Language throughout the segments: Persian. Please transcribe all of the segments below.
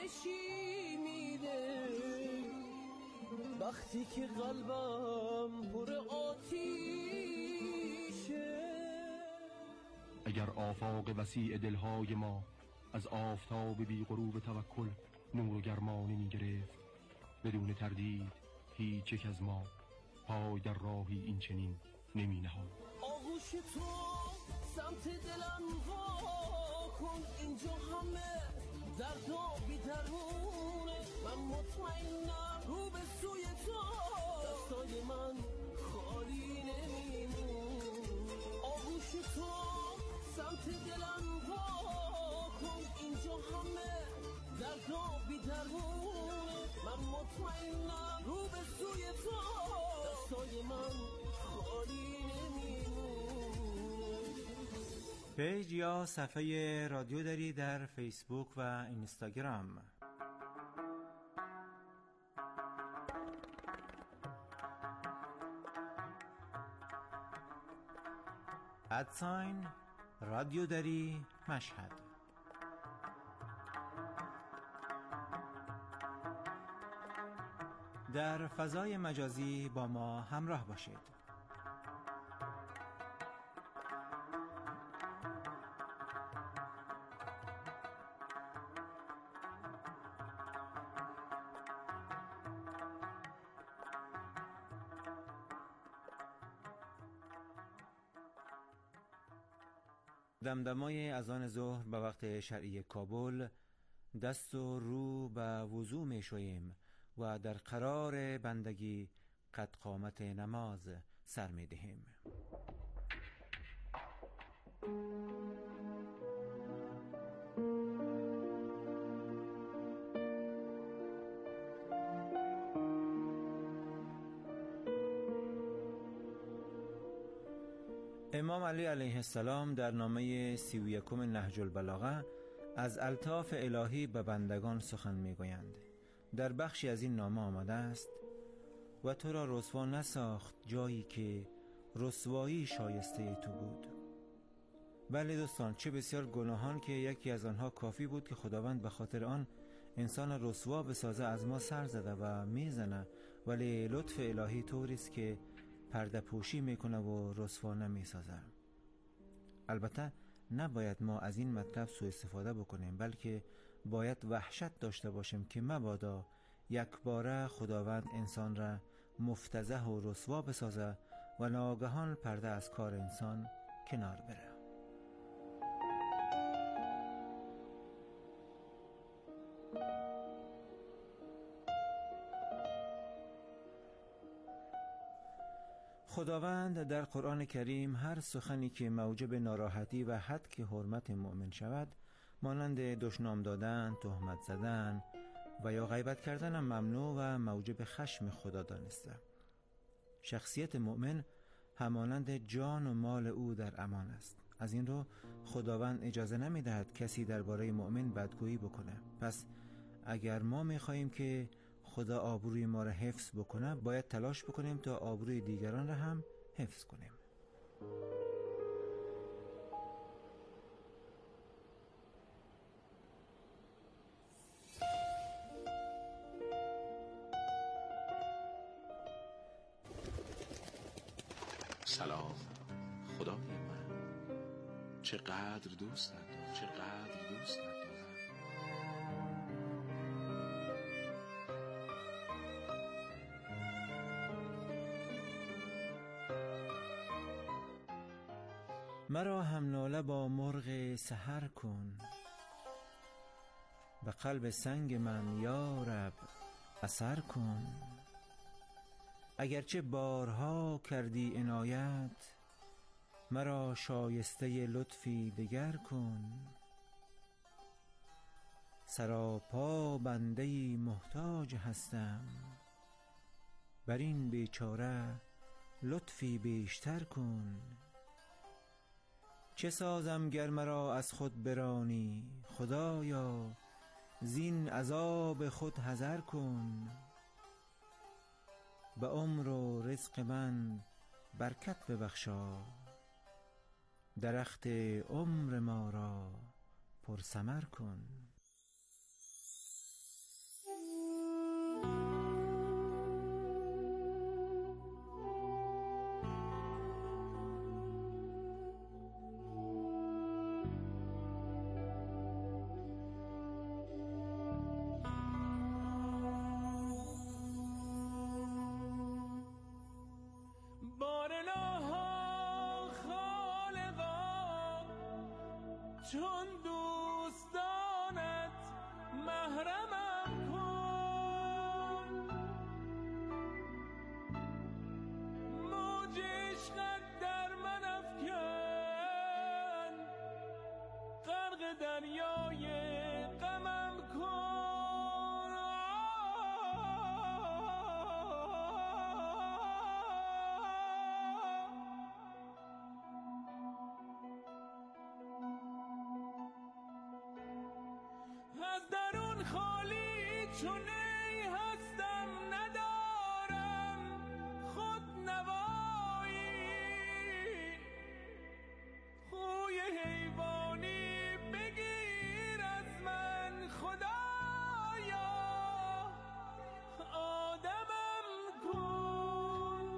نشیمیده وقتی که قلبم پر آتیشه. اگر آفاق وسیع دلهای ما از آفتاب بی غروب توکل نور و گرمانی می گرفت، بدون تردید هیچ یک از ما پای در راهی این چنین نمی نهاد. آغوش تو سمت دلم وا کن، اینجا همه درد و بی‌درمونه. من مطمئنم رو به سوی تو دستای من خالی نمیمون. آغوش تو سمت دلم وا کن، اینجا همه درد و بی‌درمونه. من مطمئنم رو به سوی تو دستای من خالی نمیمون. پیج یا صفحه رادیو داری در فیسبوک و اینستاگرام. ادساین رادیو داری مشهد. در فضای مجازی با ما همراه باشید. دمدمای اذان ظهر به وقت شرعی کابل دست و رو به وضو می شویم و در قرار بندگی قد قامت نماز سر می دهیم. امام علی علیه السلام در نامه 31 نهج البلاغه از الطاف الهی به بندگان سخن میگویند. در بخشی از این نامه آمده است: و تو را رسوا نساخت جایی که رسوایی شایسته تو بود. بله دوستان، چه بسیار گناهان که یکی از آنها کافی بود که خداوند به خاطر آن انسان رسوا بسازه از ما سر زده و میزنه، ولی لطف الهی طوریست که پرده پوشی میکنه و رسوا نمیسازه. البته نباید ما از این مطلب سوء استفاده بکنیم، بلکه باید وحشت داشته باشیم که مبادا یک باره خداوند انسان را مفتضح و رسوا بسازه و ناگهان پرده از کار انسان کنار بره. خداوند در قرآن کریم هر سخنی که موجب ناراحتی و هتک حرمت مؤمن شود، مانند دشنام دادن، تهمت زدن و یا غیبت کردن ممنوع و موجب خشم خدا دانسته. شخصیت مؤمن همانند جان و مال او در امان است. از این رو خداوند اجازه نمی دهد کسی درباره مؤمن بدگویی بکنه. پس اگر ما می خواهیم که خدا آبروی ما را حفظ بکنه، باید تلاش بکنیم تا آبروی دیگران را هم حفظ کنیم. سلام خدای من، چقدر دوست دارم، چقدر دوست دارم. مرا هم ناله با مرغ سحر کن، به قلب سنگ من یا رب اثر کن. اگرچه بارها کردی عنایت، مرا شایسته لطفی دگر کن. سراپا بنده‌ای محتاج هستم، بر این بیچاره لطفی بیشتر کن. چه سازم گر مرا از خود برانی، خدایا زین عذاب خود حذر کن. به عمر و رزق من برکت ببخشا، درخت عمر ما را پرثمر کن. چون دوستانت محرمم کن، موج عشقت در من افکن، غرق دریای غمم کن. از درون خالی چون ای هستم، ندارم خود نوایی، خوی حیوانی بگیر از من خدایا، آدمم کن.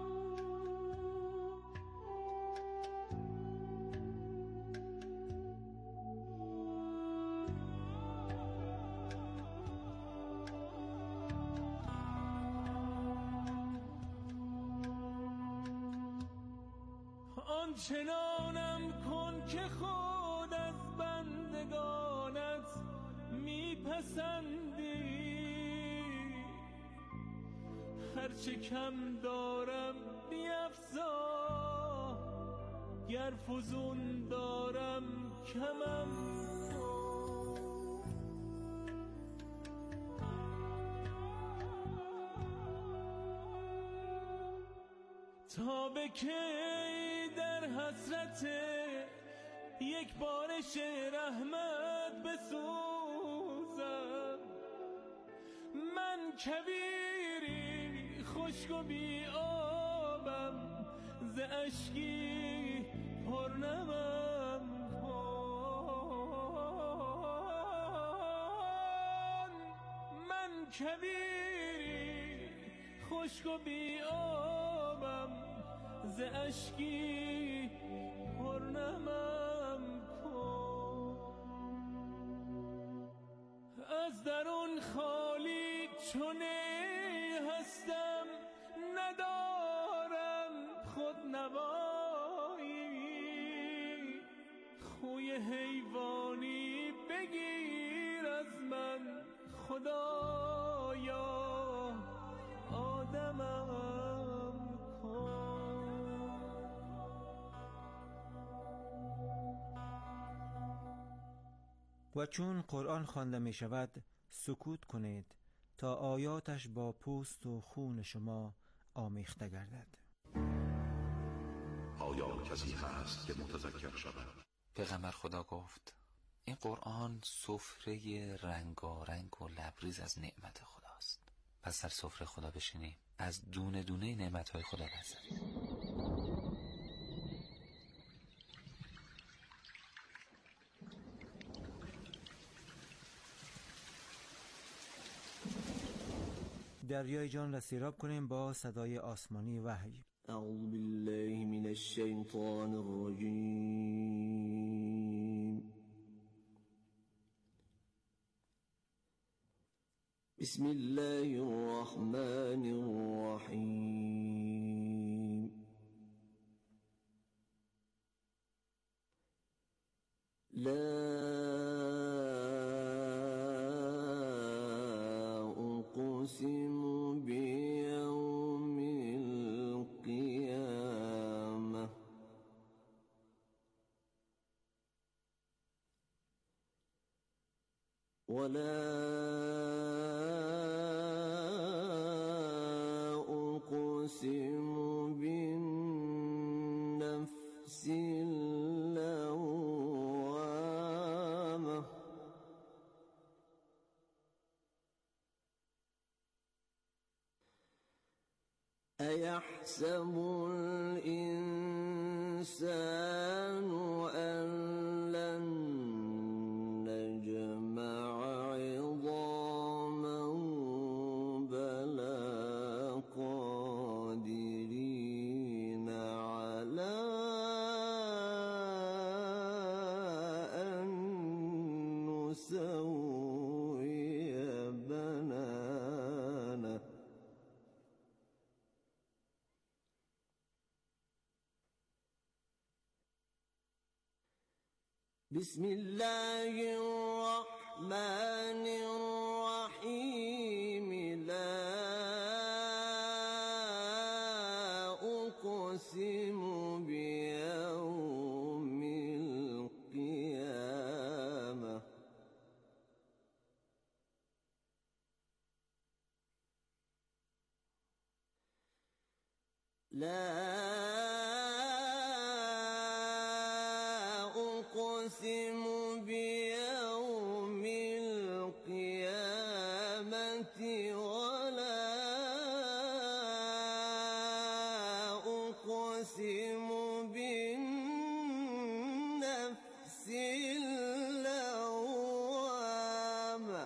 آنچنانم کن که خود از بندگانت میپسندی، هرچه کم دارم بیفزا، گر فزون دارم کمم کن. تا به کی در حسرت یک بارش رحمت بسوزم، من کویری خشک و بی آبم، ز اشکی پرنمم کن. من کویری خشک و بی آبم، ز اشکی پرنمم کن. از درون خالی چون هستم، ندارم خود نوایی، خوی حیوانی بگیر از من خدایا، آدمم کن. و چون قرآن خوانده می شود سکوت کنید تا آیاتش با پوست و خون شما آمیخته گردد. آیا کسی هست که متذکر شود؟ پیغمبر خدا گفت این قرآن سفره رنگارنگ و لبریز از نعمت خداست. پس در سفره خدا بشینیم، از دونه دونه نعمتهای خدا لذت ببریم. دریای جان را سیراب کنیم با صدای آسمانی وحی. اعوذ بالله من الشیطان الرجیم. بسم الله الرحمن الرحیم. لا أقسم بيوم القيامة ولا أقسم بالنفس اللوامة أيحسب الإنسان أن لن نجمع عظاما بلى قادرين على أن نسوي بنانه بسم الله الرحمن الرحيم لا أقسم بيوم القيامة أقسم بيوم القيامة ولا أقسم بالنفس اللوامة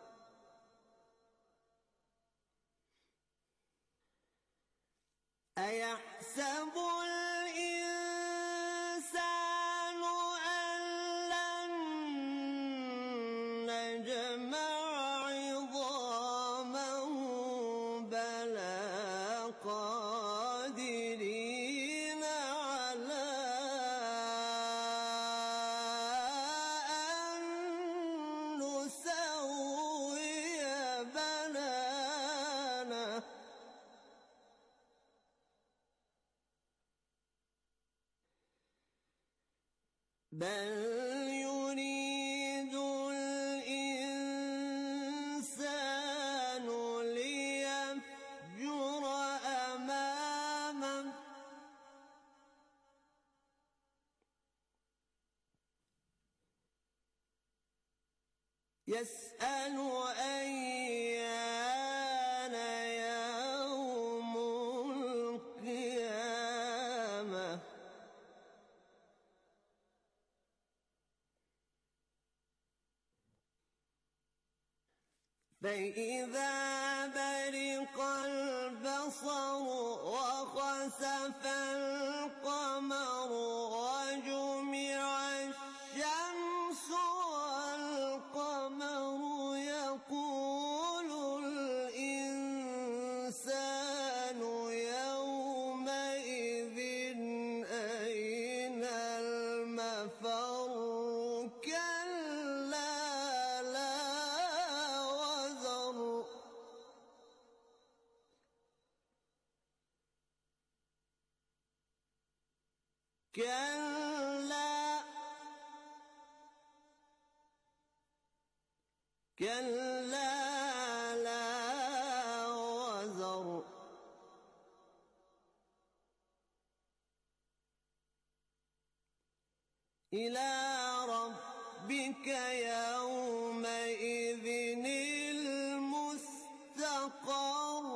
أيحسب الإنسان أن لن نجمع عظامه بلى قادرين على أن نسوي بنانه بل يريد الإنسان ليفجر أمامه يسأل أيان يوم القيامة فإذا برق البصر وخسف القمر وجمع الشمس والقمر يقول الإنسان يومئذ أين المفر كلا لا وزر كلا لا وزر إلى ربك يومئذ المستقر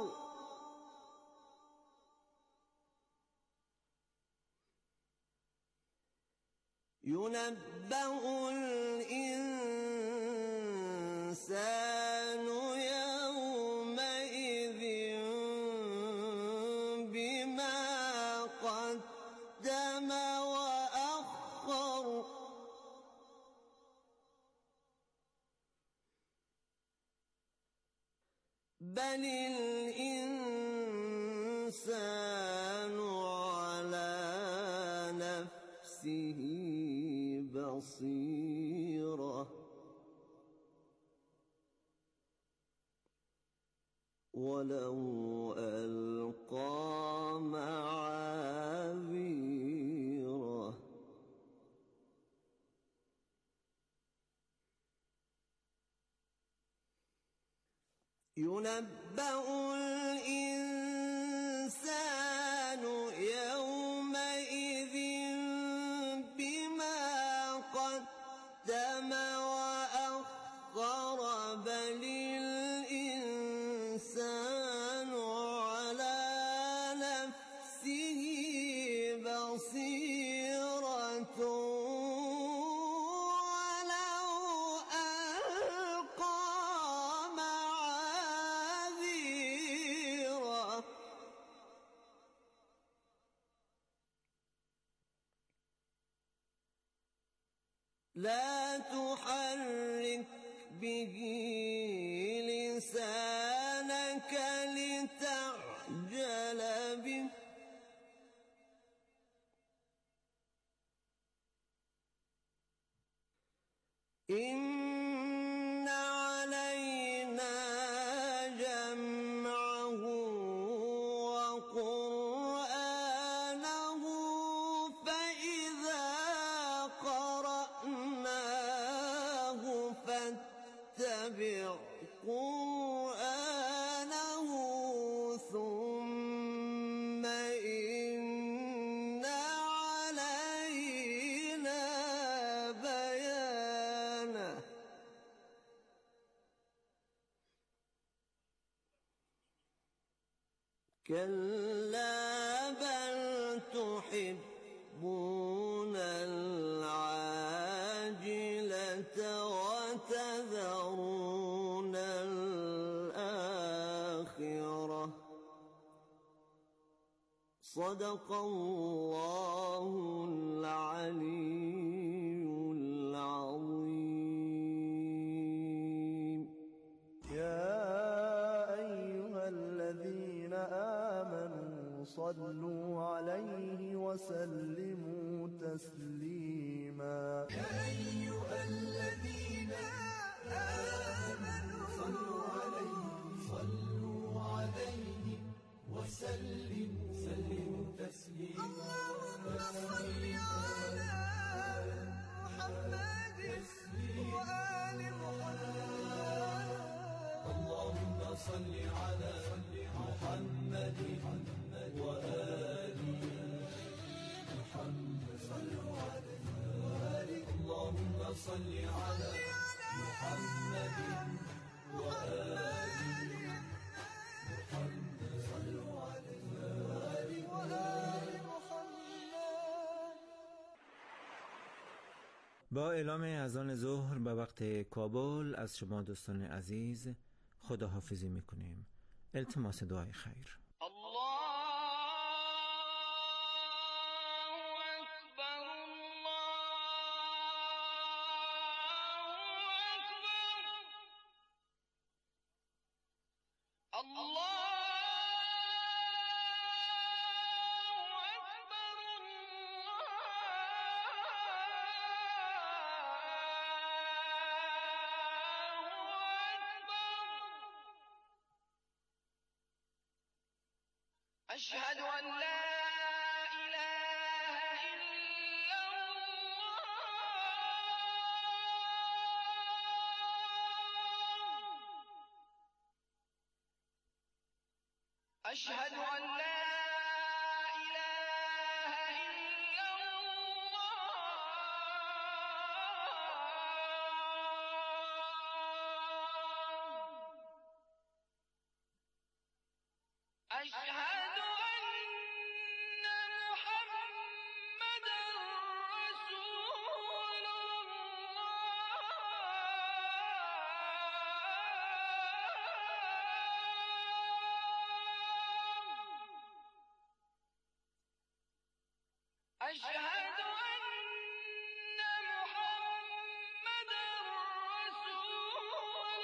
ينبأ الإنسان يومئذ بما قدم وأخر بل الإنسان على نفسه بصيرة ولو ألقى معاذيره ينبأ الإنسان يومئذ بما قدم وأخر بل الإنسان على نفسه بصيرة ولو ألقى معاذيره لا تحرك به لسانك لتعجل به إن علينا جمعه وقرآنه فإذا قرأناه فاتبع قرآنه ثم إن علينا بيانه كلا بل تحبون العاجلة وتذرون الآخرة صدق الله العلي العظيم. يا أيها الذين آمنوا صلوا عليه وسلموا تسليما. يا أيها الذين آمنوا صلوا عليه وسلموا تسليما. اللهم صل على محمد وآل محمد. اللهم صل على محمد وآل محمد. صلوا عليه اللهم صل على محمد وآل محمد. صلوا عليه وآل محمد. با اعلام اذان ظهر به وقت کابل از شما دوستان عزیز خداحافظی میکنیم. التماس دعای خیر. أشهد أن لا إله إلا الله. أشهد أن لا إله إلا الله. أشهد أشهد أن محمدًا رسول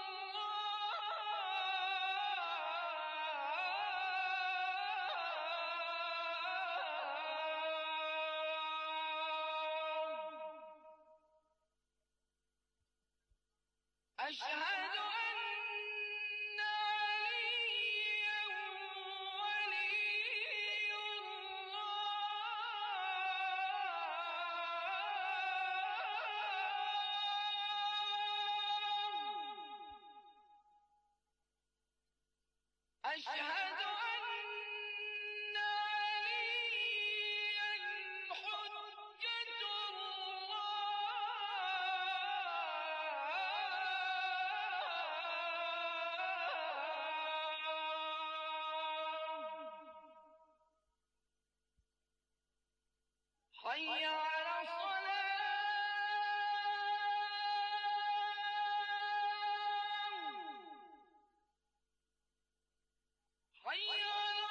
الله. أشهد أن عليا ولي الله. أشهد أن عليا حجة الله. حي على الصلاة. حي على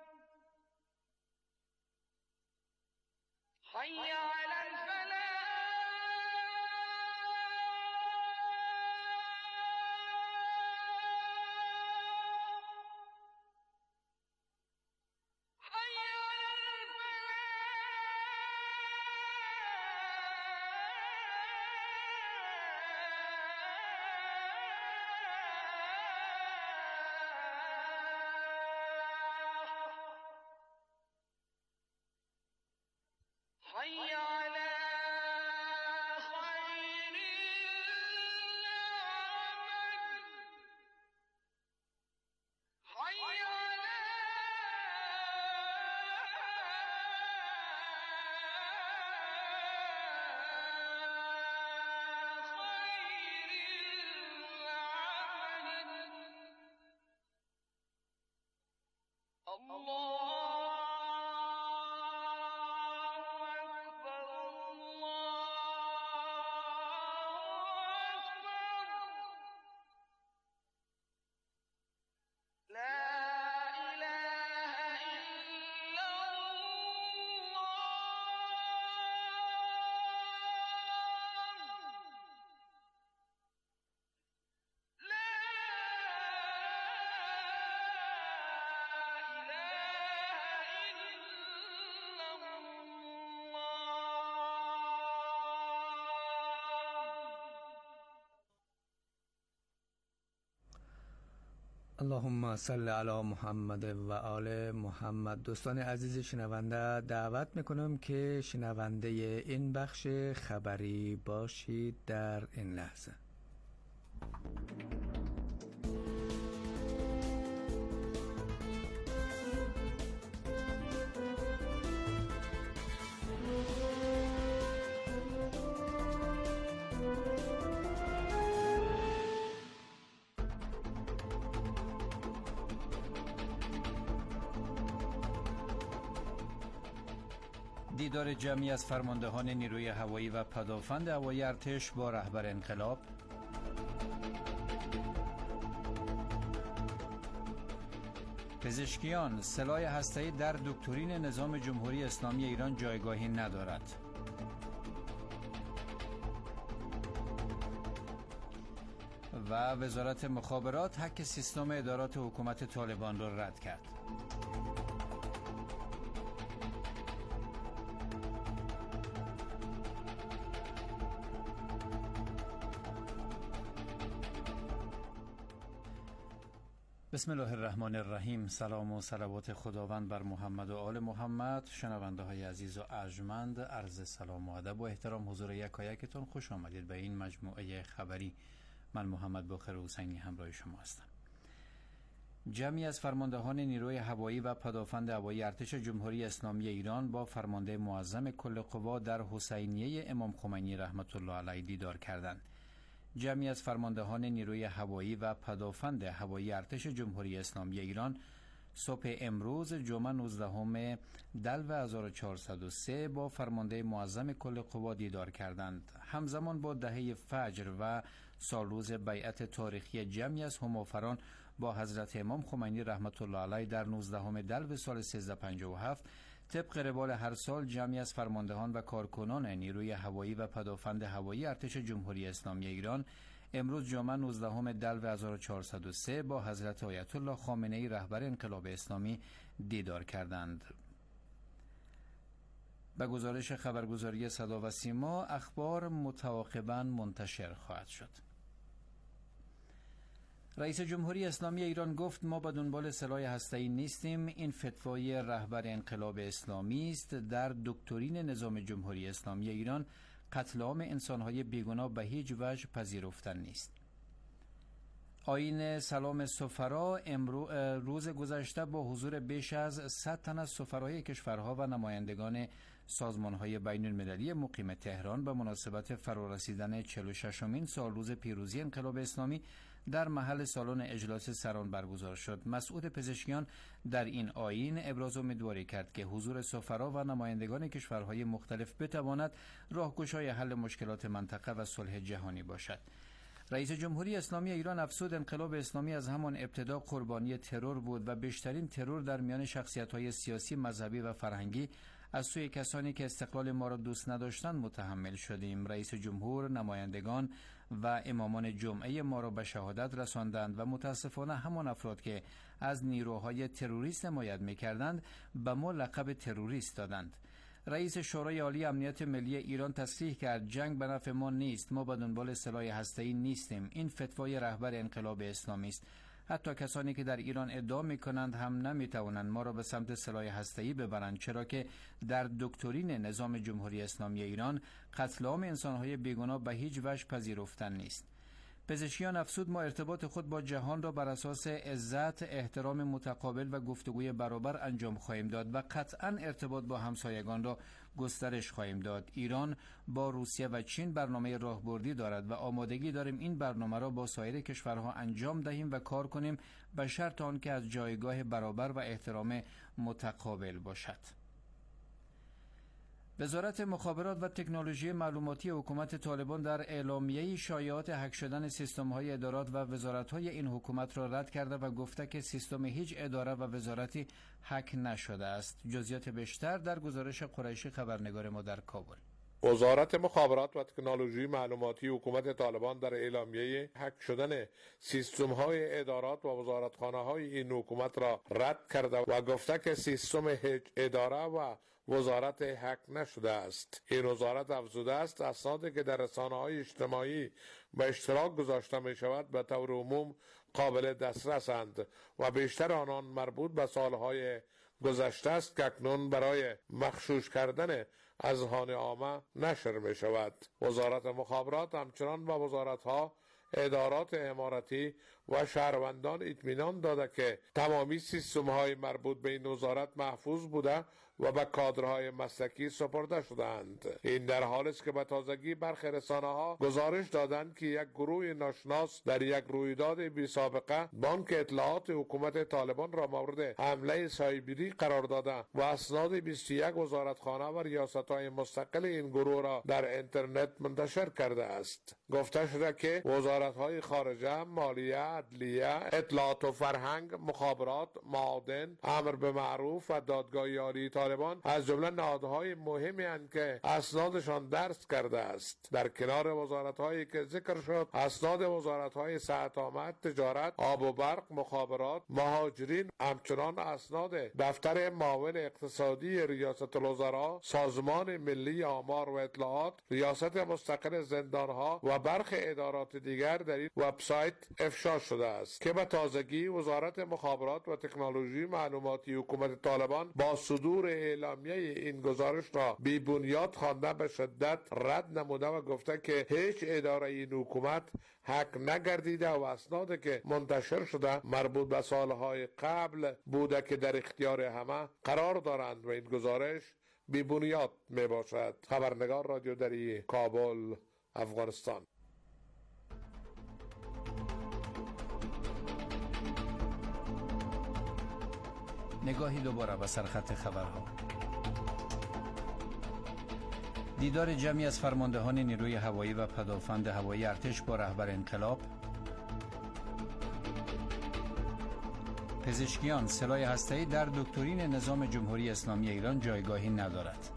الصلاة. حي على الفلاح. اللهم صل علی محمد و آل محمد. دوستان عزیز شنونده، دعوت میکنم که شنونده این بخش خبری باشید در این لحظه. دیدار جمعی از فرماندهان نیروی هوایی و پدافند هوایی ارتش با رهبر انقلاب. پزشکیان: سلاح هسته‌ای در دکترین نظام جمهوری اسلامی ایران جایگاهی ندارد. و وزارت مخابرات هک سیستم ادارات حکومت طالبان را رد کرد. بسم الله الرحمن الرحیم. سلام و صلوات خداوند بر محمد و آل محمد. شنونده های عزیز و ارجمند، عرض سلام و ادب و احترام حضور یکایکتون. خوش آمدید به این مجموعه خبری. من محمد باقر حسینی همراه شما هستم. جمعی از فرماندهان نیروی هوایی و پدافند هوایی ارتش جمهوری اسلامی ایران با فرمانده معظم کل قوا در حسینیه امام خمینی رحمت الله علیه دیدار کردند. جمعی از فرماندهان نیروی هوایی و پدافند هوایی ارتش جمهوری اسلامی ایران صبح امروز جمعه 19 دلو 1403 با فرمانده معظم کل قوا دیدار کردند. همزمان با دهه فجر و سالروز بیعت تاریخی جمعی از همافران با حضرت امام خمینی رحمت الله علیه در 19 دلو سال 1357 طبق روال هر سال جمعی از فرماندهان و کارکنان نیروی هوایی و پدافند هوایی ارتش جمهوری اسلامی ایران امروز جمعه 19 دلو 1403 با حضرت آیت الله خامنه‌ای رهبر انقلاب اسلامی دیدار کردند. به گزارش خبرگزاری صدا و سیما، اخبار متعاقباً منتشر خواهد شد. رئیس جمهوری اسلامی ایران گفت ما به دنبال سلاح هسته‌ای نیستیم. این فتوای رهبر انقلاب اسلامی است. در دکترین نظام جمهوری اسلامی ایران قتل عام انسان‌های بیگناه به هیچ وجه پذیرفتن نیست. آیین سلام سفرا روز گذشته با حضور بیش از 100 تن از سفرای کشورها و نمایندگان سازمان‌های بین‌المللی مقیم تهران به مناسبت فرارسیدن 46مین سالروز پیروزی انقلاب اسلامی در محل سالن اجلاس سران برگزار شد. مسعود پزشکیان در این آیین ابراز امیدواری کرد که حضور سفرا و نمایندگان کشورهای مختلف بتواند راهگشای حل مشکلات منطقه و صلح جهانی باشد. رئیس جمهوری اسلامی ایران افزود انقلاب اسلامی از همان ابتدا قربانی ترور بود و بیشترین ترور در میان شخصیت‌های سیاسی، مذهبی و فرهنگی از سوی کسانی که استقلال ما را دوست نداشتند متحمل شدیم. رئیس جمهور، نمایندگان و امامان جمعه ما را به شهادت رساندند و متاسفانه همان افراد که از نیروهای تروریست حمایت می‌کردند به ما لقب تروریست دادند. رئیس شورای عالی امنیت ملی ایران تصریح کرد جنگ به نفع ما نیست. ما به دنبال سلاح هسته‌ای نیستیم. این فتوای رهبر انقلاب اسلامی است. حتی کسانی که در ایران ادعا می‌کنند هم نمی‌توانند ما را به سمت سلاح هسته‌ای ببرند، چرا که در دکترین نظام جمهوری اسلامی ایران قتل عام انسان‌های بیگناه به هیچ وجه پذیرفتن نیست. پزشکیان افزود ما ارتباط خود با جهان را بر اساس عزت، احترام متقابل و گفتگوی برابر انجام خواهیم داد و قطعاً ارتباط با همسایگان را گسترش خواهیم داد. ایران با روسیه و چین برنامه راهبردی دارد و آمادگی داریم این برنامه را با سایر کشورها انجام دهیم و کار کنیم به شرط آنکه از جایگاه برابر و احترام متقابل باشد. وزارت مخابرات و تکنولوژی معلوماتی حکومت طالبان در اعلامیه شایعات هک شدن سیستم‌های ادارات و وزارت‌های این حکومت را رد کرده و گفته که سیستم هیچ اداره و وزارتی هک نشده است. جزئیات بیشتر در گزارش قریشی خبرنگار ما در کابل. وزارت مخابرات و تکنولوژی معلوماتی حکومت طالبان در اعلامیه هک شدن سیستم‌های ادارات و وزارتخانه‌های این حکومت را رد کرده و گفته که سیستم هیچ اداره و وزارت هک نشده است. این وزارت افزوده است اسنادی که در رسانه‌های اجتماعی به اشتراک گذاشته می شود به طور عموم قابل دسترسند و بیشتر آنان مربوط به سالهای گذشته است که اکنون برای مغشوش کردن اذهان عامه نشر می شود. وزارت مخابرات همچنان به وزارت‌ها، ادارات اماراتی و شهروندان اطمینان داده که تمامی سیستم‌های مربوط به این وزارت محفوظ بوده و به کادرهای مسلکی سپرده شدند. این در حالی است که به تازگی برخی رسانه‌ها گزارش دادند که یک گروه ناشناس در یک رویداد بی سابقه بانک اطلاعات حکومت طالبان را مورد حمله سایبری قرار داده و اسناد 21 وزارتخانه و ریاست‌های مستقل این گروه را در اینترنت منتشر کرده است. گفته شده که وزارت‌های خارجه، مالیه، عدلیه، اطلاعات و فرهنگ، مخابرات، معادن، امر به معروف و دادگاه عالی طالبان از جمله نهادهای مهمی اند که اسنادشان درس کرده است. در کنار وزارت‌هایی که ذکر شد، اسناد وزارت‌های صحت آمد، تجارت، آب و برق، مخابرات، مهاجرین، همچنان اسناد دفتر معاون اقتصادی ریاست الوزراء، سازمان ملی آمار و اطلاعات، ریاست مستقل زندانها و برخی ادارات دیگر در این وبسایت افشا شده است که به تازگی وزارت مخابرات و تکنولوژی معلوماتی حکومت طالبان با صدور اعلامیه این گزارش را بی بنیاد خوانده به شدت رد نموده و گفته که هیچ اداره این حکومت هک نگردیده و اسنادی که منتشر شده مربوط به سالهای قبل بوده که در اختیار همه قرار دارند و این گزارش بی بنیاد می باشد. خبرنگار رادیو دری، کابل، افغانستان. نگاهی دوباره به سرخط خبرها. دیدار جمعی از فرماندهان نیروی هوایی و پدافند هوایی ارتش با رهبر انقلاب. پزشکیان سلاح هسته‌ای در دکترین نظام جمهوری اسلامی ایران جایگاهی ندارد.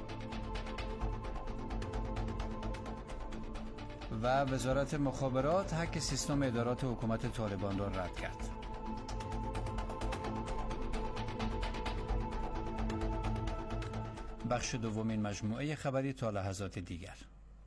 و وزارت مخابرات هک سیستم ادارات حکومت طالبان را رد کرد. بخش دومین مجموعه خبری تا لحظات دیگر.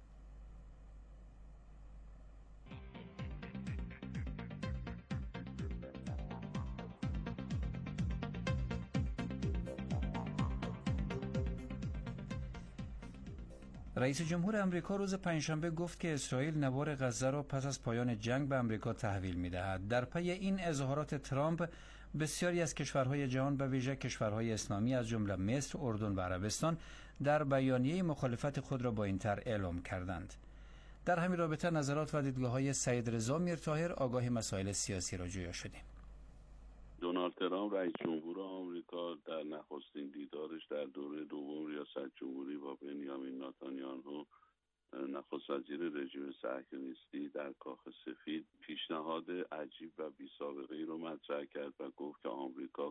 رئیس جمهور امریکا روز پنجشنبه گفت که اسرائیل نوار غزه را پس از پایان جنگ به امریکا تحویل می‌دهد. در پی این اظهارات ترامپ، بسیاری از کشورهای جهان به ویژه کشورهای اسلامی از جمله مصر، اردن و عربستان در بیانیه مخالفت خود را با این طرح اعلام کردند. در همین رابطه نظرات و دیدگاه‌های سید رضا میرطاهر آگاه مسائل سیاسی را جویا شدیم. دونالد ترامپ رئیس جمهور آمریکا در نخستین دیدارش در دوره دوم ریاست جمهوری با بنیامین نتانیاهو نخست وزیر رژیم صهیونیستی در کاخ سفید پیشنهاد عجیب و بی‌سابقه‌ای رو مطرح کرد و گفت که آمریکا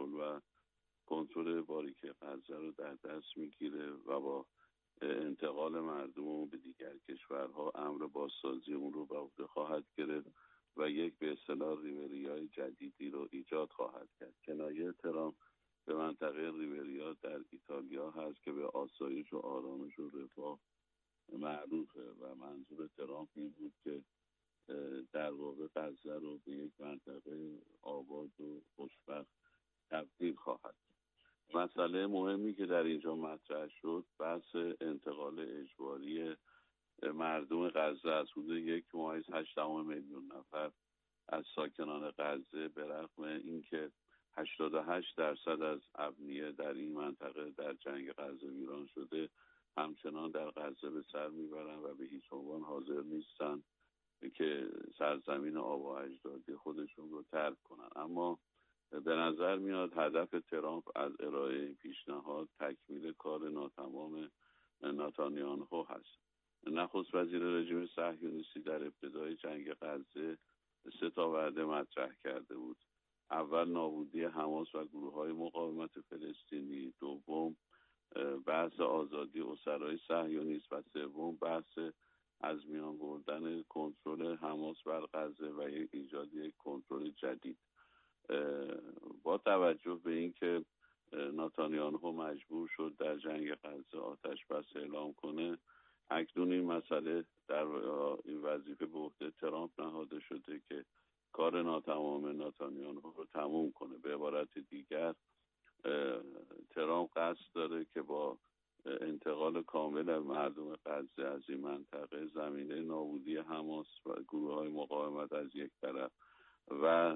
کنترل باریک غزه رو در دست میگیره و با انتقال مردم اون به دیگر کشورها امر بازسازی اون رو به عهده خواهد گرفت و یک به اصطلاح ریوریای جدیدی رو ایجاد خواهد کرد. کنایه ترامپ به منطقه ریوریا در ایتالیا هست که به آسایش و آرامش و رفاه معروفه و منظور ترامپ این بود که در واقع غزه رو به یک منطقه آباد و خوشبخت تبدیل خواهد. مسئله مهمی که در اینجا مطرح شد بحث انتقال اجباری مردم غزه است. حدود 1.8 میلیون نفر از ساکنان غزه به رغم اینکه 88% از ابنیه در این منطقه در جنگ غزه ویران شده، همچنان در غزه به سر میبرن و به هیچ عنوان حاضر نیستن که سرزمین آب و اجدادی خودشون رو ترک کنن. اما به نظر میاد هدف ترامپ از ارائه این پیشنهاد تکمیل کار ناتمام نتانیاهو هست. نخست وزیر رژیم صهیونیستی در ابتدای جنگ غزه 3 وعده مطرح کرده بود. اول نابودی حماس و گروه‌های مقاومت فلسطینی، دوم بحث آزادی اسرای صهیونیست و سوم بحث از میان بردن کنترل حماس بر غزه و ایجاد یک کنترل جدید. با توجه به اینکه نتانیاهو مجبور شد در جنگ غزه آتش بس اعلام کنه، اکنون این مسئله در این وظیفه به عهده ترامپ نهاده شده که کار ناتمام نتانیاهو رو تموم کنه. به عبارت دیگر ترامپ قصد داره که با انتقال کامل مردم غزه از این منطقه زمینه نابودی حماس و گروه‌های مقاومت از یک طرف و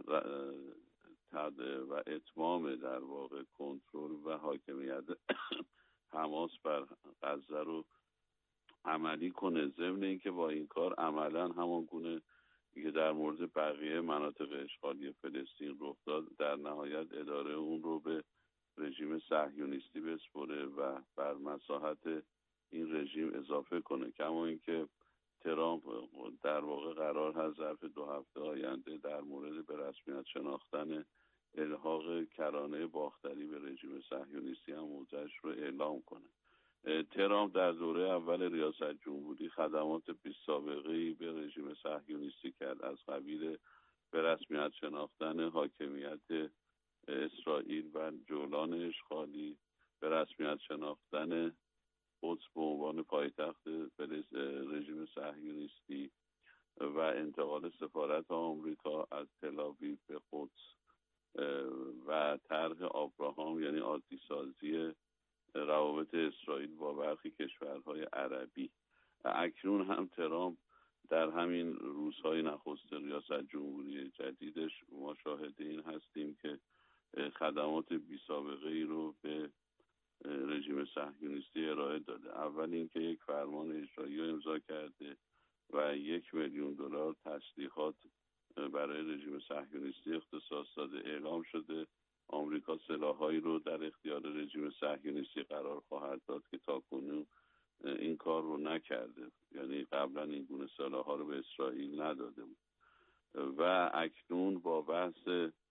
اتمام در واقع کنترل و حاکمیت حماس بر غزه رو عملی کنه. ضمن اینکه با این کار عملا همان گونه که در مورد بقیه مناطق اشغالی فلسطین رخ داد، در نهایت اداره اون رو به رژیم صهیونیستی بسپره و بر مساحت این رژیم اضافه کنه. کما اینکه ترامپ در واقع قرار هست ظرف 2 هفته آینده در مورد به رسمیت شناختن الحاق کرانه باختری به رژیم صهیونیستی هم موضعش رو اعلام کنه. ترامپ در دوره اول ریاست جمهوری خدمات بی‌سابقه‌ای به رژیم صهیونیستی کرد، از قبیل به رسمیت شناختن حاکمیت اسرائیل و جولان اشغالی، به رسمیت شناختن قدس به عنوان پایتخت رژیم صهیونیستی و انتقال سفارت آمریکا از تل‌آویو به قدس و طرح آبراهام یعنی عادی سازی روابط اسرائیل با برخی کشورهای عربی. اکنون هم ترامپ در همین روزهای نخست ریاست جمهوری جدیدش ما شاهد این هستیم که خدمات بی سابقه ای رو به رژیم صهیونیستی ارائه داده. اول اینکه یک فرمان اجرایی رو امضا کرده و $1,000,000 تسلیحات برای رژیم صهیونیستی اختصاص داده. اعلام شده آمریکا سلاحایی رو در اختیار رژیم صهیونیستی قرار خواهد داد که تاکنون این کار رو نکرده، یعنی قبلا این گونه سلاح‌ها رو به اسرائیل نداده بود. و اکنون با بحث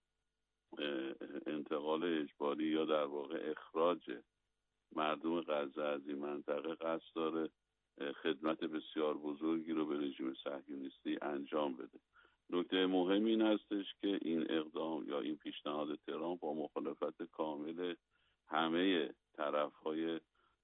انتقال اجباری یا در واقع اخراج مردم غزه از این منطقه قصد داره خدمت بسیار بزرگی رو به رژیم صهیونیستی انجام بده. نکته مهم این هستش که این اقدام یا این پیشنهاد ترامپ با مخالفت کامل همه طرف‌های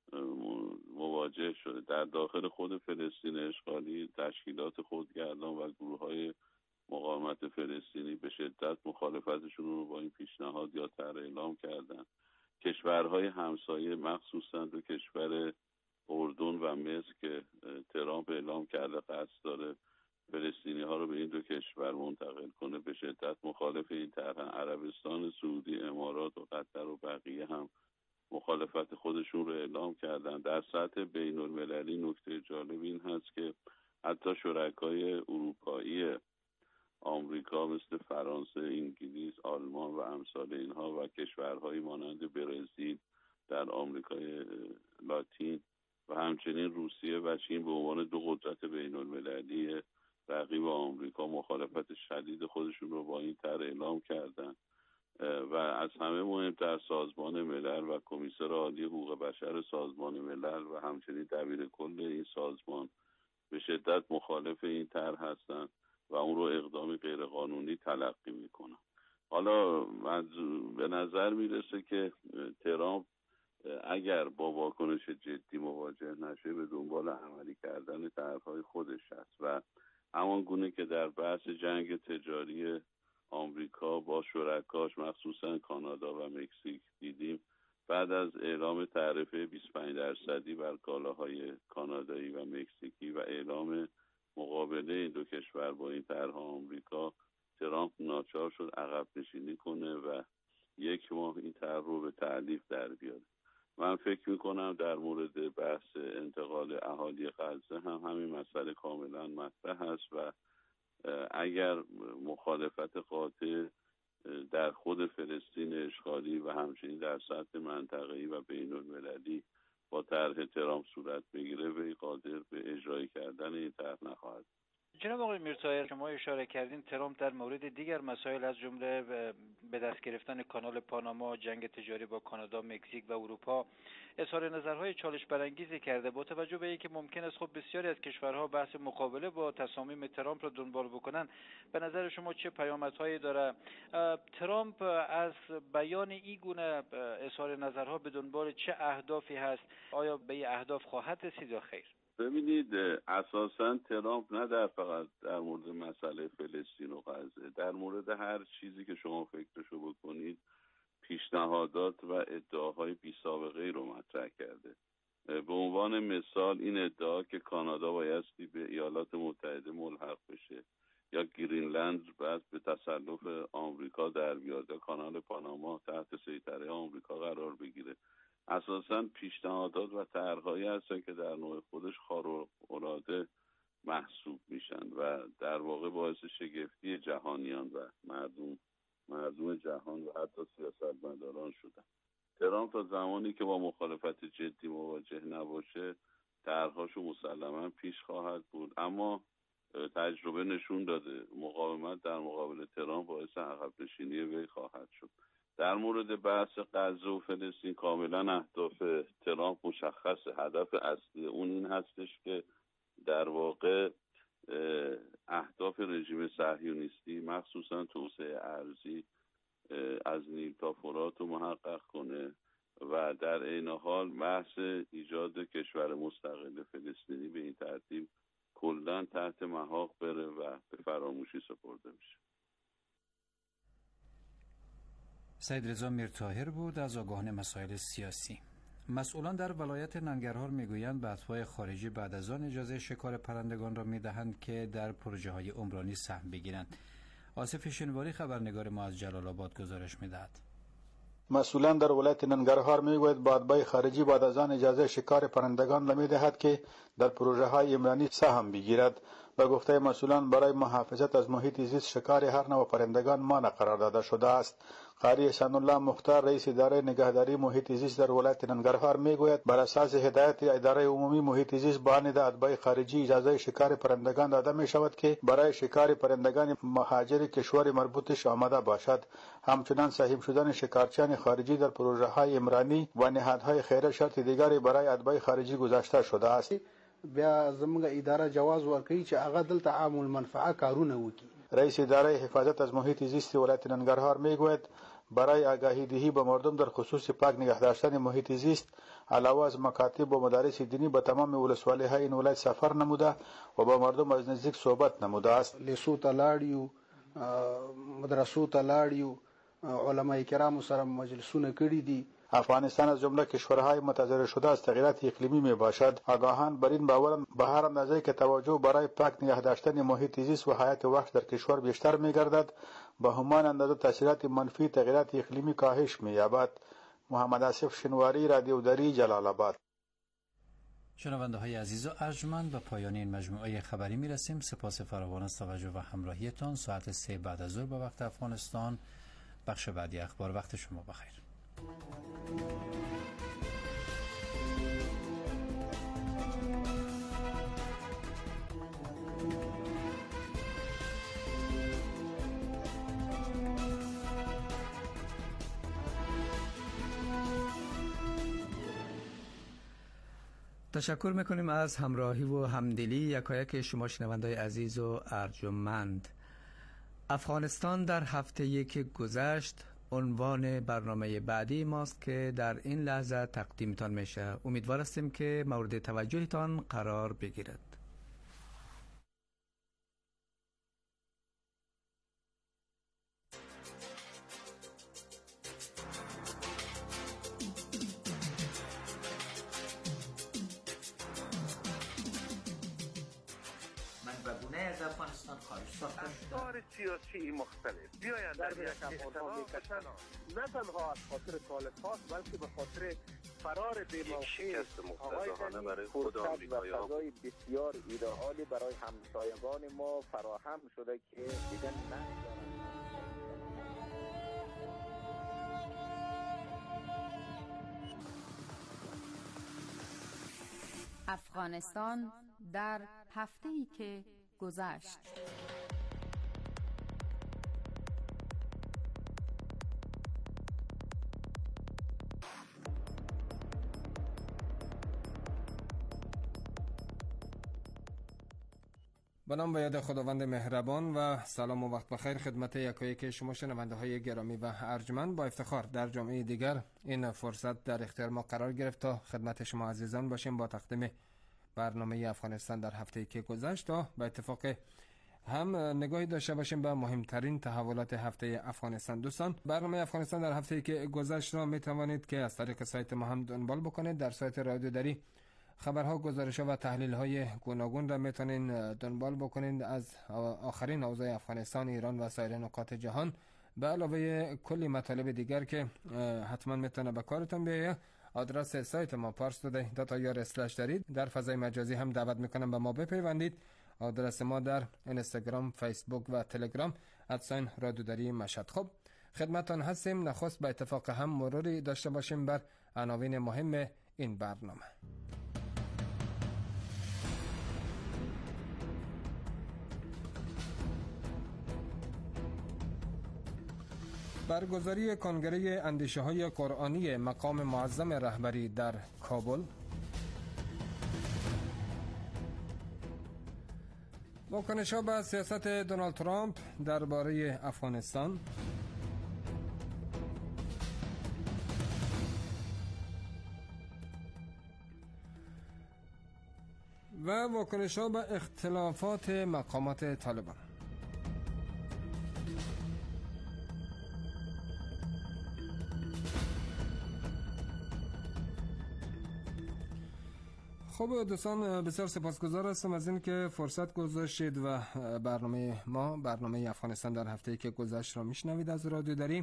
مواجه شده. در داخل خود فلسطین اشغالی تشکیلات خودگردان و گروه‌های مقاومت فلسطینی به شدت مخالفتشون رو با این پیشنهاد یا طرح اعلام کردن. کشورهای همسایه مخصوصا 2 کشور اردن و مصر که ترامپ اعلام کرده قصد داره فلسطینی ها رو به این 2 کشور منتقل کنه به شدت مخالف این طرح. عربستان سعودی، امارات و قطر و بقیه هم مخالفت خودشون رو اعلام کردن. در سطح بین المللی نکته جالب این هست که حتی شرکای اروپایی آمریکا مثل فرانسه، انگلیس، آلمان و امثال اینها و کشورهایی مانند برزیل در آمریکای لاتین و همچنین روسیه و چین به عنوان 2 قدرت بین المللی رقیب آمریکا مخالفت شدید خودشون رو با این طرح اعلام کردن. و از همه مهمتر سازمان ملل و کمیسر عالی حقوق بشر سازمان ملل و همچنین دبیر کل این سازمان به شدت مخالف این طرح هستند و اون رو اقدام غیرقانونی تلقی میکنن. حالا به نظر میرسه که ترامپ اگر با واکنش جدی مواجه نشه به دنبال عملی کردن طرح‌های خودش است و همان گونه که در بحث جنگ تجاری آمریکا با شرکاش مخصوصا کانادا و مکزیک دیدیم، بعد از اعلام تعرفه 25% بر کالاهای کانادایی و مکزیکی و اعلام مقابله این 2 کشور با این طرح آمریکا، ترامپ ناچار شد عقب نشینی کنه و 1 ماه این طرح رو به تألیف در بیاره. من فکر میکنم در مورد بحث انتقال اهالی غزه هم همین مسئله کاملا مطرح هست و اگر مخالفت قاطع در خود فلسطین اشغالی و همچنین در سطح منطقه‌ای و بین‌المللی با طرح ترامپ صورت بگیره وی قادر به اجرای کردن این طرح نخواهد. جناب آقای میرطاهر، شما اشاره کردین ترامپ در مورد دیگر مسائل از جمله به دست گرفتن کانال پاناما، جنگ تجاری با کانادا، مکزیک و اروپا اظهار نظرهای چالش برانگیزی کرده. با توجه به اینکه ممکن است خب بسیاری از کشورها بحث مقابله با تصامیم ترامپ را دنبال بکنن، به نظر شما چه پیامدهایی داره؟ ترامپ از بیان این گونه اظهار نظرها به دنبال چه اهدافی هست؟ آیا به این اهداف خواهد رسید یا خیر؟ ببینید، اساساً ترامپ نه فقط در مورد مسئله فلسطین و غزه، در مورد هر چیزی که شما فکرشو بکنید پیشنهادات و ادعاهای بی سابقه رو مطرح کرده. به عنوان مثال این ادعا که کانادا بایستی به ایالات متحده ملحق بشه یا گرینلند بعد به تسلط آمریکا در بیاد یا کانال پاناما تحت سیطره آمریکا قرار بگیره، اساساً پیشنهادات و طرح‌هایی هستن که در نوع خودش خارق‌العاده محسوب میشن و در واقع باعث شگفتی جهانیان و مردم جهان و حتی سیاستمداران شدن. ترامپ تا زمانی که با مخالفت جدی مواجه نباشه طرح‌هاشو مسلماً پیش خواهد بود، اما تجربه نشون داده مقاومت در مقابل ترامپ باعث عقب نشینی وی خواهد شد. در مورد بحث غزه و فلسطین کاملا اهداف ترامپ مشخصه. هدف اصلی اون این هستش که در واقع اهداف رژیم صهیونیستی مخصوصا توسعه ارضی از نیل تا فرات رو محقق کنه و در عین حال بحث ایجاد کشور مستقل فلسطینی به این ترتیب کلا تحت محاق بره و به فراموشی سپرده میشه. سید رضا میرطاهر بود از آگاهان مسائل سیاسی. مسئولان در ولایت ننگرهار میگویند بعثهای خارجی بعد از آن اجازه شکار پرندگان را میدهند که در پروژه های عمرانی سهم بگیرند. آصف شنواری خبرنگار ما از جلال آباد گزارش میدهد. مسئولان در ولایت ننگرهار میگوید بعثهای خارجی بعد از آن اجازه شکار پرندگان را میدهد که در پروژه های عمرانی سهم بگیرد. به گفته مسئولان برای محافظت از محیط زیست شکار هر نوع پرندگان مانع قرار داده شده است. قاری حسن الله مختار رئیس اداره نگهداری محیط زیست در ولایت ننگرهار میگوید بر اساس هدایت اداره عمومی محیط زیست بان بعثهای خارجی اجازه شکار پرندگان داده می شود که برای شکار پرندگان مهاجر کشور مربوطش آماده باشد. همچنین سهم شدن شکارچیان خارجی در پروژه های عمرانی و نهادهای خیریه شرط دیگری برای بعثهای خارجی گذاشته شده است. بیا زموږ اداره جواز ورکړي چې هغه دلته عام المنفعه کارونه وکړي. رئیس اداره حفاظت از محیط زیست ولایت ننگرهار میگوید برای آگاهی دهی به مردم در خصوص پاک نگه داشتن محیط زیست علاوه از مکاتب و مدارس دینی به تمام ولسوالی‌های این ولایت سفر نموده و با مردم از نزدیک صحبت نموده است. لیسو ته لاړیو، مدرسو ته لاړیو، علماء کرام سره مجلسونه کړي دي. افغانستان از جمله کشورهای متضرر شده از تغییرات اقلیمی می باشد. آگاهان بر این باورند به هر اندازه که توجه برای پاک نگه داشتن محیط زیست و حیات وحش در کشور بیشتر می گردد به همان اندازه تاثیرات منفی تغییرات اقلیمی کاهش می یابد. محمد آصف شنواری، رادیو دری، جلال آباد. شنونده های عزیز و ارجمند، به پایان این مجموعه خبری می رسیم. سپاس فراوان از توجه و همراهیتان. ساعت 3 بعد از ظهر به وقت افغانستان بخش بعدی اخبار. وقت شما بخیر. تشکر میکنیم از همراهی و همدلی یکایک شما شنوندای عزیز و ارجمند. افغانستان در هفته که گذشت عنوان برنامه بعدی ماست که در این لحظه تقدیمتان میشه. امیدوار هستیم که مورد توجهتان قرار بگیرد. منبع گونه از افغانستان افکار سیاسی مختلف بیاین در یک اختلاف بشن، نه تنها از خاطر طالب هاست بلکه به خاطر فرار بی‌موقع مقتضاهانه برای خود آمریکایی‌ها فضای بسیار ایدئالی برای همسایگان ما فراهم شده که دیگر ندارند. افغانستان در هفته‌ای که گذشت. به نام و یاد خداوند مهربان و سلام و وقت بخیر خدمت یکایک شما شنونده های گرامی و ارجمند. با افتخار در جمعه دیگر این فرصت در اختیار ما قرار گرفت تا خدمت شما عزیزان باشیم با تقدیم برنامه افغانستان در هفته‌ای که گذشت تا به اتفاق هم نگاهی داشته باشیم به مهمترین تحولات هفته افغانستان. دوستان، برنامه افغانستان در هفته‌ای که گذشت را می توانید که از طریق سایت ما هم دنبال بکنید. در سایت رادیو دری خبرها، گزارش‌ها و تحلیل‌های گوناگون را میتونین دنبال بکنید از آخرین اوضاع افغانستان، ایران و سایر نقاط جهان، به علاوه کلی مطالب دیگر که حتما میتونه به کارتون بیایه. آدرس سایت ما parstoday.ir/دارید. در فضای مجازی هم دعوت میکنم به ما بپیوندید. آدرس ما در اینستاگرام، فیسبوک و تلگرام @رادیودری مشهد. خب خدمتتان هستیم. نخست به اتفاق هم مروری داشته باشیم بر عناوین مهم این برنامه. برگزاری کنگره اندیشه‌های قرآنی مقام معظم رهبری در کابل، واکنش‌ها به سیاست دونالد ترامپ درباره افغانستان و واکنش‌ها به اختلافات مقامات طالبان. خب دوستان، بسیار سپاسگزار هستم از این که فرصت گذاشتید و برنامه افغانستان در هفته‌ای که گذشت را میشنوید از رادیو دری.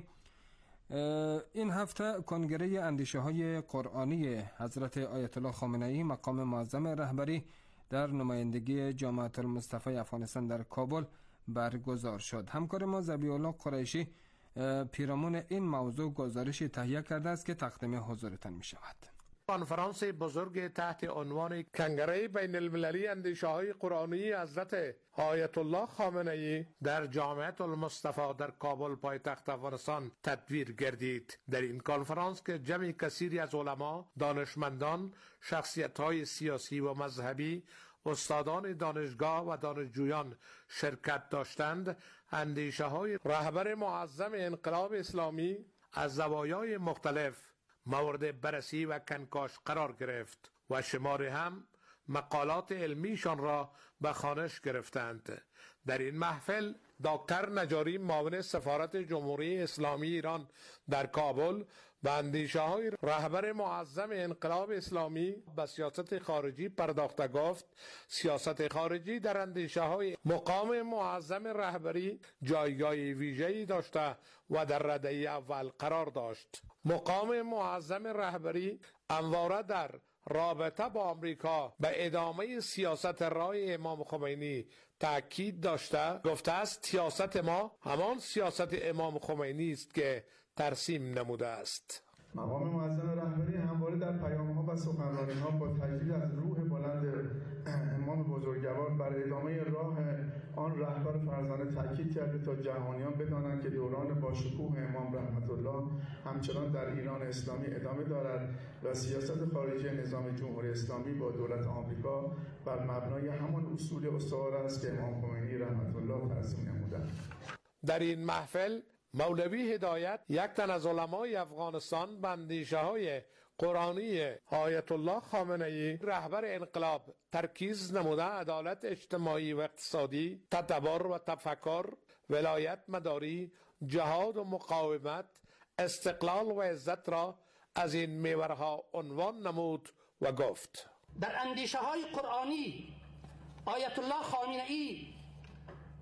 این هفته کنگره اندیشه‌های قرآنی حضرت آیت الله خامنه‌ای مقام معظم رهبری در نمایندگی جامعه المصطفی افغانستان در کابل برگزار شد. همکار ما ذبیح الله قریشی پیرامون این موضوع گزارشی تهیه کرده است که تقدیم حضورتان می‌شود. کنفرانس بزرگ تحت عنوان کنگره بین المللی اندیشه‌های قرآنی حضرت آیت الله خامنه‌ای در جامعه المصطفی در کابل پایتخت افغانستان تدویر گردید. در این کنفرانس که جمع کثیری از علما، دانشمندان، شخصیت‌های سیاسی و مذهبی، استادان دانشگاه و دانشجویان شرکت داشتند، اندیشه‌های رهبر معظم انقلاب اسلامی از زوایای مختلف مورد بررسی و کنکاش قرار گرفت و شمار هم مقالات علمیشان را به خوانش گرفتند. در این محفل دکتر نجاری معاون سفارت جمهوری اسلامی ایران در کابل به اندیشه‌های رهبر معظم انقلاب اسلامی به سیاست خارجی پرداخته گفت سیاست خارجی در اندیشه‌های مقام معظم رهبری جایگاه ویژه‌ای داشته و در رده اول قرار داشت. مقام معظم رهبری همواره در رابطه با آمریکا به ادامه سیاست رای امام خمینی تأکید داشته گفته است سیاست ما همان سیاست امام خمینی است که ترسیم نموده است. مقام معظم رهبری همواره در پیام‌ها و سخنرانی‌ها با تاکید از روح بلند امام بزرگوار بر ادامه راه آن رهبر فرزانه تاکید کرده تا جهانیان بدانند که دوران با شکوه امام رحمت الله همچنان در ایران اسلامی ادامه دارد و سیاست خارجی نظام جمهوری اسلامی با دولت آمریکا بر مبنای همان اصول استوار است که امام خمینی رحمت الله ترسیم نمودند. در این محفل مولوی هدایت، یک تن از علمای افغانستان، به اندیشه‌های قرآنی آیت الله خامنه‌ای رهبر انقلاب ترکیز نموده عدالت اجتماعی و اقتصادی، تدبر و تفکر، ولایت مداری، جهاد و مقاومت، استقلال و عزت را از این محورها عنوان نمود و گفت در اندیشه‌های قرآنی آیت الله خامنه‌ای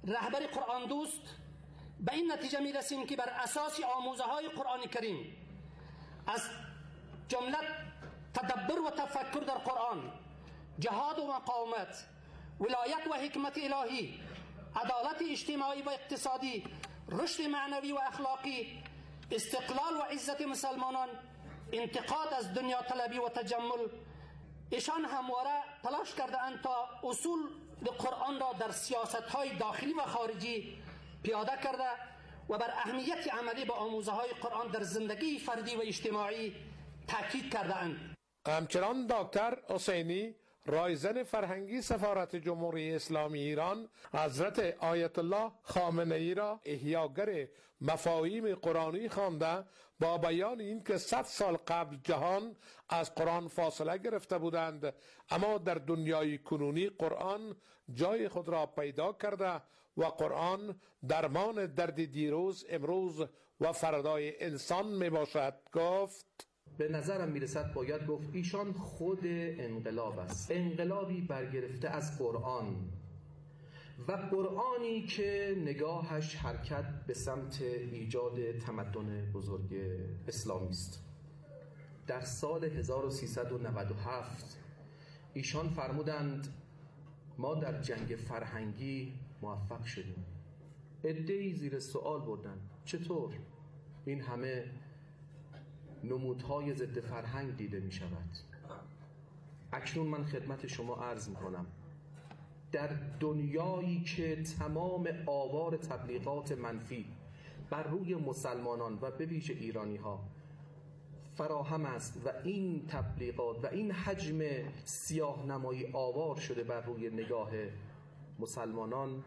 رهبر قرآن دوست به این نتیجه می رسیم که بر اساس آموزه های قرآن کریم از جمله تدبر و تفکر در قرآن، جهاد و مقاومت، ولایت و حکمت الهی، عدالت اجتماعی و اقتصادی، رشد معنوی و اخلاقی، استقلال و عزت مسلمانان، انتقاد از دنیا طلبی و تجمل، ایشان همواره تلاش کردند تا اصول قرآن را در سیاست‌های داخلی و خارجی پیاده کرده و بر اهمیت عملی به آموزه‌های قرآن در زندگی فردی و اجتماعی تاکید کرده‌اند. همچنان دکتر حسینی رایزن فرهنگی سفارت جمهوری اسلامی ایران حضرت آیت الله خامنه ای را احیاگر مفاهیم قرآنی خوانده با بیان اینکه 100 سال قبل جهان از قرآن فاصله گرفته بودند، اما در دنیای کنونی قرآن جای خود را پیدا کرده و قرآن درمان درد دیروز، امروز و فردای انسان می باشد. گفت به نظرم میرسد باید گفت ایشان خود انقلاب است، انقلابی برگرفته از قرآن و قرآنی که نگاهش حرکت به سمت ایجاد تمدن بزرگ اسلامی است. در سال 1397 ایشان فرمودند ما در جنگ فرهنگی موفق شدیم. عده‌ای زیر سوال بردن چطور این همه نمودهای ضد فرهنگ دیده می شود؟ اکنون من خدمت شما عرض می کنم در دنیایی که تمام آوار تبلیغات منفی بر روی مسلمانان و به ویژه ایرانی ها فراهم است و این تبلیغات و این حجم سیاه نمایی آوار شده بر روی نگاه مسلمانان،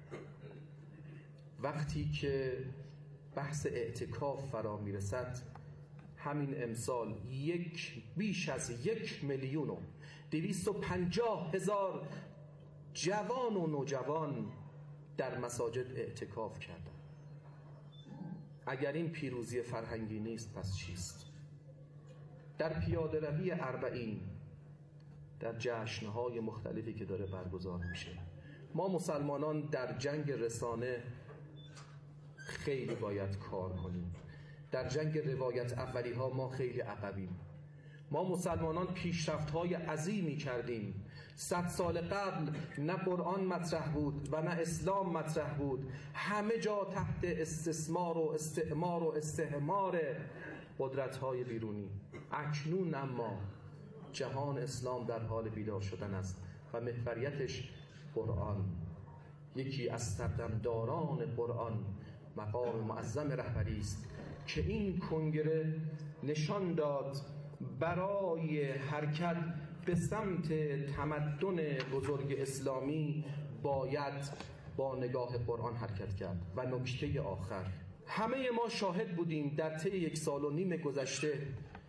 وقتی که بحث اعتکاف فرا می رسد، همین امسال بیش از 1,250,000 جوان و نوجوان در مساجد اعتکاف کردند. اگر این پیروزی فرهنگی نیست پس چیست؟ در پیاده روی اربعین، در جشنهای مختلفی که داره برگزار میشه، ما مسلمانان در جنگ رسانه خیلی باید کار کنیم. در جنگ روایت اولی ها ما خیلی عقبیم. ما مسلمانان پیشرفت های عظیمی کردیم. 100 سال قبل نه قرآن مطرح بود و نه اسلام مطرح بود، همه جا تحت استثمار و استعمار و استعمار قدرت های بیرونی. اکنون اما جهان اسلام در حال بیدار شدن است و محوریتش قرآن. یکی از سردمداران قرآن مقام معظم رهبری است که این کنگره نشان داد برای حرکت به سمت تمدن بزرگ اسلامی باید با نگاه قرآن حرکت کرد. و نکته آخر، همه ما شاهد بودیم در طی 1.5 سال گذشته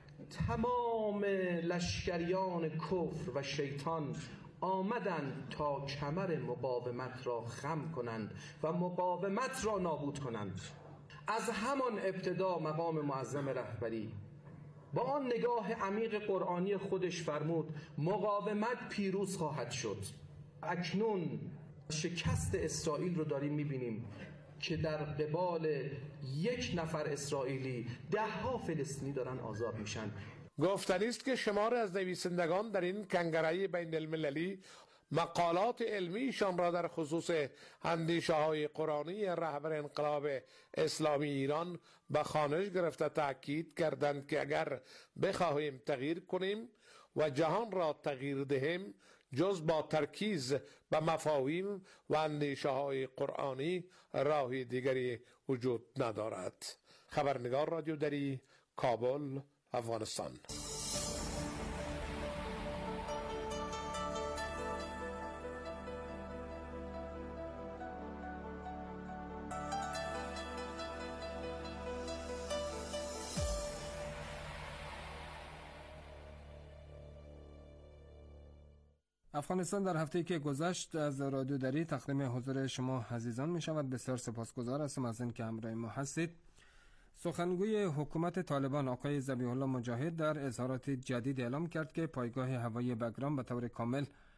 تمام لشکریان کفر و شیطان آمدند تا کمر مقاومت را خم کنند و مقاومت را نابود کنند. از همان ابتدا مقام معظم رهبری با آن نگاه عمیق قرآنی خودش فرمود مقاومت پیروز خواهد شد. اکنون شکست اسرائیل رو داریم میبینیم که در قبال 1 نفر اسرائیلی 10ها فلسطینی دارن آزاد میشن. گفتنی است که شمار از نویسندگان در این کنگره بین المللی مقالات علمیشان را در خصوص اندیشه های قرآنی رهبر انقلاب اسلامی ایران به خوانش گرفته تاکید کردند که اگر بخواهیم تغییر کنیم و جهان را تغییر دهیم، جز با ترکیز به مفاهیم و اندیشه های قرآنی راه دیگری وجود ندارد. خبرنگار رادیو دری، کابل، افغانستان. افغانستان در هفته‌ای که گذشت از رادیو دری تقدیم حضور شما عزیزان می شود. بسیار سپاسگزار هستم از اینکه همراه ما هستید. سخنگوی حکومت طالبان آقای ذبیح الله مجاهد در اظهارات جدید اعلام کرد که پایگاه هوایی بگرام به طور کامل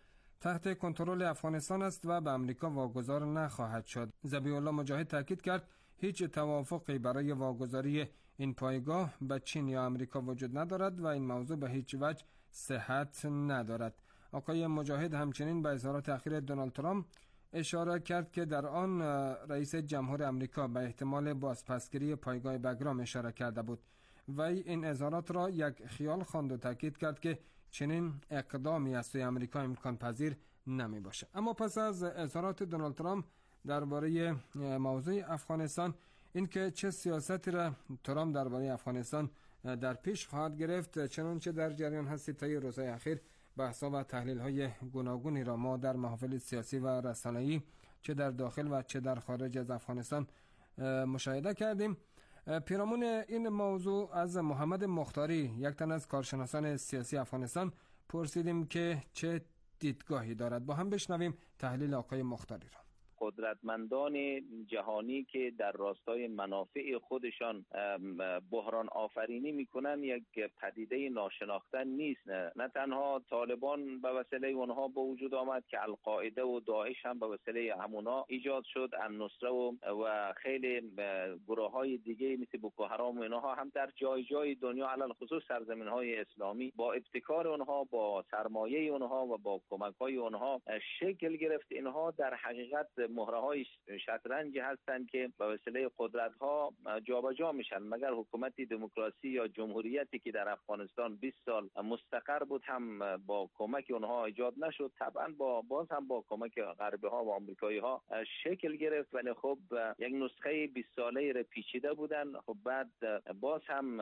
تحت کنترل افغانستان است و به امریکا واگذار نخواهد شد. ذبیح الله مجاهد تاکید کرد هیچ توافقی برای واگذاری این پایگاه به چین یا امریکا وجود ندارد و این موضوع به هیچ وجه صحت ندارد. آقای مجاهد همچنین به اظهارات اخیر دونالد ترامپ اشاره کرد که در آن رئیس جمهور امریکا به احتمال بازپسگیری پایگاه بگرام اشاره کرده بود. وی این اظهارات را یک خیال خواند و تاکید کرد که چنین اقدامی از سوی امریکا امکان پذیر نمی باشد. اما پس از اظهارات دونالد ترامپ درباره موضوع افغانستان، اینکه چه سیاستی را ترامپ درباره افغانستان در پیش خواهد گرفت، چنانچه در جریان هستید طی روزهای اخیر بحث‌ها و تحلیل‌های گوناگونی را ما در محافل سیاسی و رسانه‌ای چه در داخل و چه در خارج از افغانستان مشاهده کردیم. پیرامون این موضوع از محمد مختاری، یک تن از کارشناسان سیاسی افغانستان، پرسیدیم که چه دیدگاهی دارد. با هم بشنویم تحلیل آقای مختاری را. قدرتمندان جهانی که در راستای منافع خودشان بحران آفرینی میکنن یک پدیده ناشناخته نیست. نه تنها طالبان به وسیله اونها به وجود آمد که القاعده و داعش هم به وسیله همونا ایجاد شد، النصره و خیلی گروه‌های دیگه مثل بوکو حرام و اینها هم در جای جای دنیا علل خصوص سرزمین‌های اسلامی با ابتکار اونها، با سرمایه اونها و با کمک‌های اونها شکل گرفت. اینها در حقیقت مهره‌های شطرنج هستند که به وسیله قدرت‌ها جابجا میشن. مگر حکومت دموکراسی یا جمهوریتی که در افغانستان 20 سال مستقر بود هم با کمک اونها ایجاد نشد، طبعا باز هم با کمک غربی‌ها و آمریکایی‌ها شکل گرفت. ولی خب یک نسخه 20 ساله را پیچیده بودن. خب بعد باز هم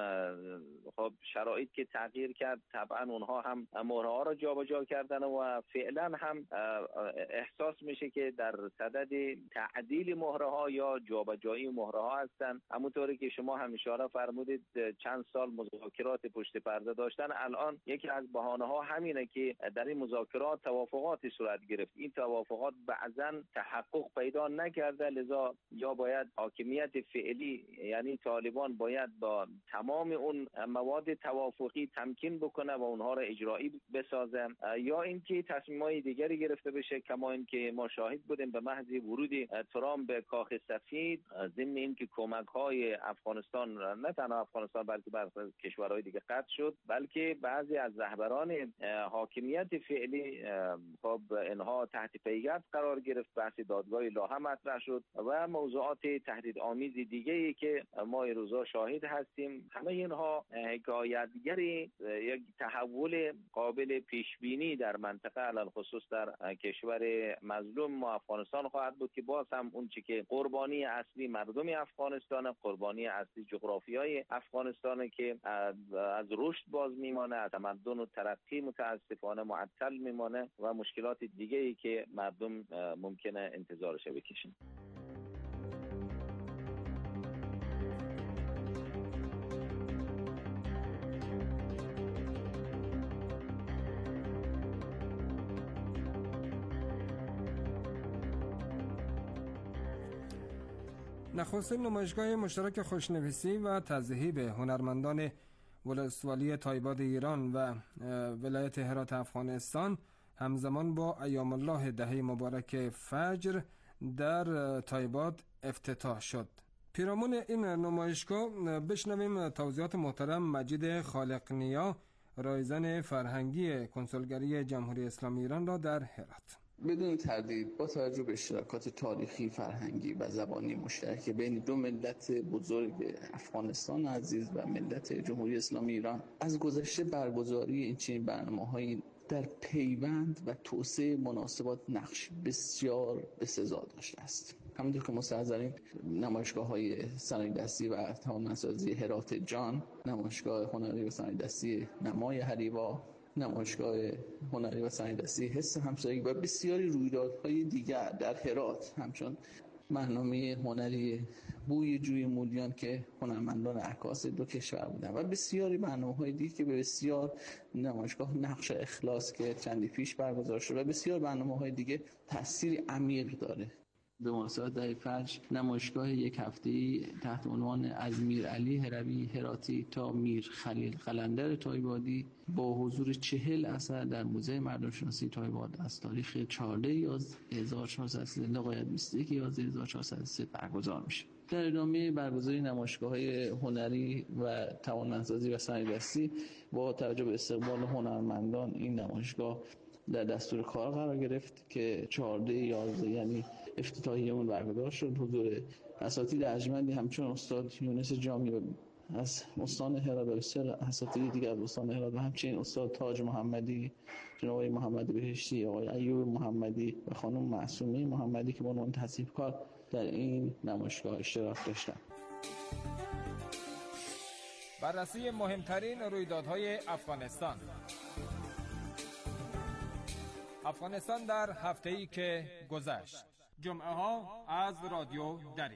خب شرایط که تغییر کرد، طبعا اونها هم مهره‌ها را جابجا کردن و فعلا هم احساس میشه که در صدد تعدیل مهره‌ها یا جابجایی مهره‌ها هستند. همونطوری که شما هم اشاره فرمودید چند سال مذاکرات پشت پرده داشتن، الان یکی از بهانه‌ها همینه که در این مذاکرات توافقاتی صورت گرفت. این توافقات بعضاً تحقق پیدا نکرده، لذا یا باید حاکمیت فعلی یعنی طالبان باید با تمام اون مواد توافقی تمکین بکنه و اونها را اجرایی بسازه، یا اینکه تصمیم‌های دیگری گرفته بشه، کما اینکه ما شاهد بودیم به محض ورود ترامپ به کاخ سفید ضمن اینکه کمک‌های افغانستان نه تنها افغانستان بلکه برخی کشورهای دیگه قطع شد، بلکه بعضی از رهبران حاکمیت فعلی خب اینها تحت پیگرد قرار گرفت. بحث دادگاه لاهه مطرح شد و موضوعات تهدیدآمیز دیگه‌ای که ما این روزا شاهد هستیم. همه اینها حکایتگر یک تحول قابل پیش بینی در منطقه علل خصوص در کشور مظلوم ما افغانستان خواهد بود که باز هم اون چی که قربانی اصلی مردم افغانستان، قربانی اصلی جغرافیای افغانستان که از رشد باز میمانه، از تمدن و ترقی متاسفانه معطل میمانه و مشکلات دیگه ای که مردم ممکنه انتظارش بکشن. نخستین نمایشگاه مشترک خوشنویسی و تذهیب هنرمندان ولسوالی تایباد ایران و ولایت هرات افغانستان همزمان با ایام الله دهه مبارک فجر در تایباد افتتاح شد. پیرامون این نمایشگاه بشنویم توضیحات محترم مجید خالق‌نیا، رایزن فرهنگی کنسولگری جمهوری اسلامی ایران را در هرات. بدون تردید با توجه به اشتراکات تاریخی، فرهنگی و زبانی مشترک بین دو ملت بزرگ افغانستان عزیز و ملت جمهوری اسلامی ایران، از گذشته برگزاری این چنین برنامه‌هایی در پیوند و توسعه مناسبات نقش بسیار بسزا داشته است. همونطور که مستحضرین نمایشگاه‌های صنایع دستی و توانمندسازی هرات جان، نمایشگاه هنری و صنایع دستی نمای هریوا، نمایشگاه هنری و صنایع دستی حس همسایگی و بسیاری رویدادهای دیگر در هرات، همچون برنامه هنری بوی جوی مولیان که هنرمندان عکاس دو کشور بودن و بسیاری برنامه‌های دیگه که به بسیار نمایشگاه نقش اخلاص که چندی پیش برگزار شد و بسیار برنامه‌های دیگه تأثیر عمیق داره به مناسبت دهه فجر نمایشگاه یک هفته‌ای تحت عنوان از میرعلی هروی هراتی تا میر خلیل قلندر تایبادی با حضور 40 اثر در موزه مردم‌شناسی تایباد از تاریخ 14/1403 لغايت 21/1403 برگزار میشه. در ادامه برگزاری نمایشگاه‌های هنری و توانمندسازی و صنایع‌دستی با توجه به استقبال هنرمندان این نمایشگاه در دستور کار قرار گرفت که 14/11 یعنی افتتاحیه اون برگزار شد. حضور اساتید ارجمندی همچون استاد یونس جامی از استان هرات و اساتید دیگر از استان هرات و همچنین استاد تاج محمدی، جناب آقای محمد بهشتی، آقای ایوب محمدی و خانم معصومه محمدی که به عنوان تصنیفکار در این نمایشگاه اشتراک داشتند. بررسی مهمترین رویدادهای افغانستان. افغانستان در هفته‌ای که گذشت. جمعه ها از رادیو دری.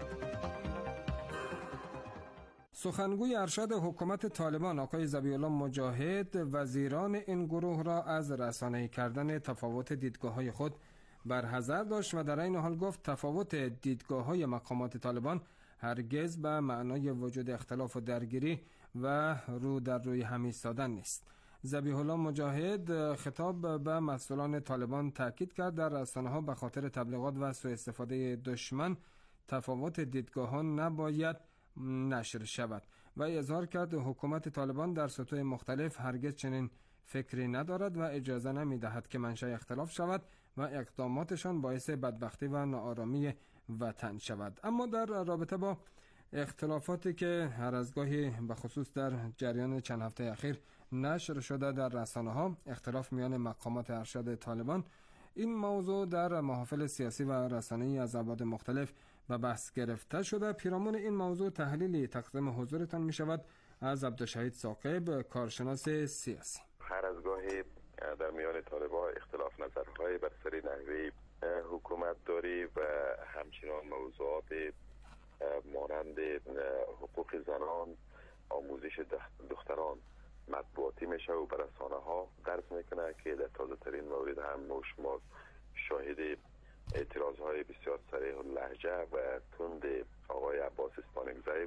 سخنگوی ارشد حکومت طالبان آقای ذبیح الله مجاهد وزیران این گروه را از رسانه‌ای کردن تفاوت دیدگاه‌های خود برحذر داشت و در این حال گفت تفاوت دیدگاه‌های مقامات طالبان هرگز به معنای وجود اختلاف و درگیری و رو در روی هم ایستادن نیست. ذبیح الله مجاهد خطاب به مسئولان طالبان تاکید کرد در رسانه‌ها به خاطر تبلیغات و سوء استفاده دشمن تفاوت دیدگاهان نباید نشر شود و اظهار کرد حکومت طالبان در سطوح مختلف هرگز چنین فکری ندارد و اجازه نمی‌دهد که منشأ اختلاف شود و اقداماتشان باعث بدبختی و ناآرامی وطن شود. اما در رابطه با اختلافاتی که هر از گاهی به خصوص در جریان چند هفته اخیر نشر شده در رسانه‌ها، اختلاف میان مقامات ارشد طالبان، این موضوع در محافل سیاسی و رسانه‌ای از ابعاد مختلف به بحث گرفته شده. پیرامون این موضوع تحلیلی تقدیم حضورتان می شود از عبدالشهید ثاقب، کارشناس سیاسی. هر از گاهی در میان طالبان اختلاف نظرهای بر سر نحوه حکومت داری و همچنان موضوعات مانند حقوق زنان، آموزش دختران مطبوعاتی میشه و بر رسانه‌ها درس میکنه که در تازه ترین مورد هم شما شاهد اعتراضهای بسیار صریح اللهجه و تند آقای عباس اسپانگزی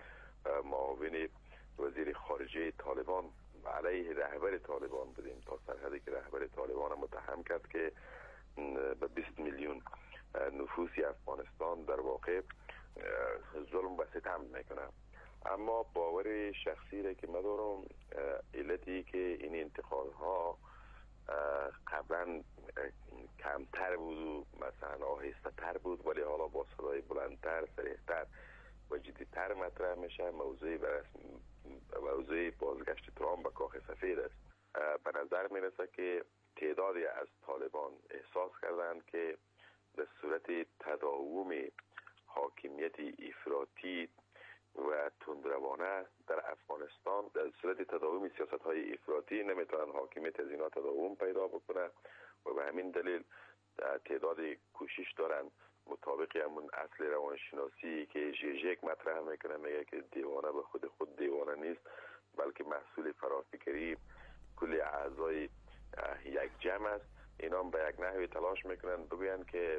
معاون وزیر خارجه طالبان علیه رهبر طالبان بودیم تا سرحدی که رهبر طالبان هم متهم کرد که به 20 میلیون نفوسی افغانستان در واقع ظلم و ستم میکنه. اما باور شخصی را که مدارم علتی که این انتقادها قبلا کمتر بود و مثلا آهسته تر بود ولی حالا با صدای بلندتر، صریحتر و جدیتر مطرح میشه موضوع بازگشت ترامپ به کاخ سفید است. به نظر میرسه که تعدادی از طالبان احساس کردند که به صورت تداوم حاکمیت افراطی و تندروانه در افغانستان، در صورت تداوم سیاست‌های افراطی نمیتونن حاکمیت از اینا تداوم پیدا بکنه و به همین دلیل تعدادی کوشش دارن مطابق همون اصل روانشناسی که ژیژک مطرح میکنه، میگه که دیوانه به خود دیوانه نیست بلکه محصول فرافکری کل اعضای یک جمع است. اینا به یک نحوی تلاش میکنن بگوین که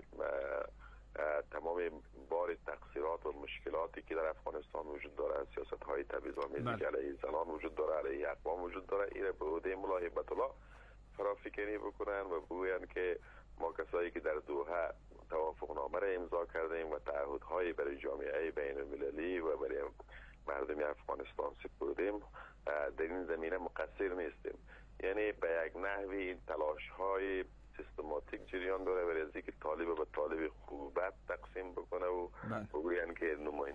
تمام بار تقصیرات و مشکلاتی که در افغانستان وجود داره، سیاست‌های تبعیض‌آمیزی که علیه زنان وجود داره، علیه اقوام وجود داره، این به عهده ملا هیبت الله فرافکنی بکنن و بگوین که ما کسایی که در دوحه توافقنامه را امضا کردیم و تعهدهای برای جامعه بین المللی و برای مردم افغانستان سپردیم در این زمینه مقصر نیستیم. یعنی به یک نحوی این تلاش‌های سیستماتیک جریان داره برای از اینکه طالب به طالب خوبت تقسیم بکنه و بگوین که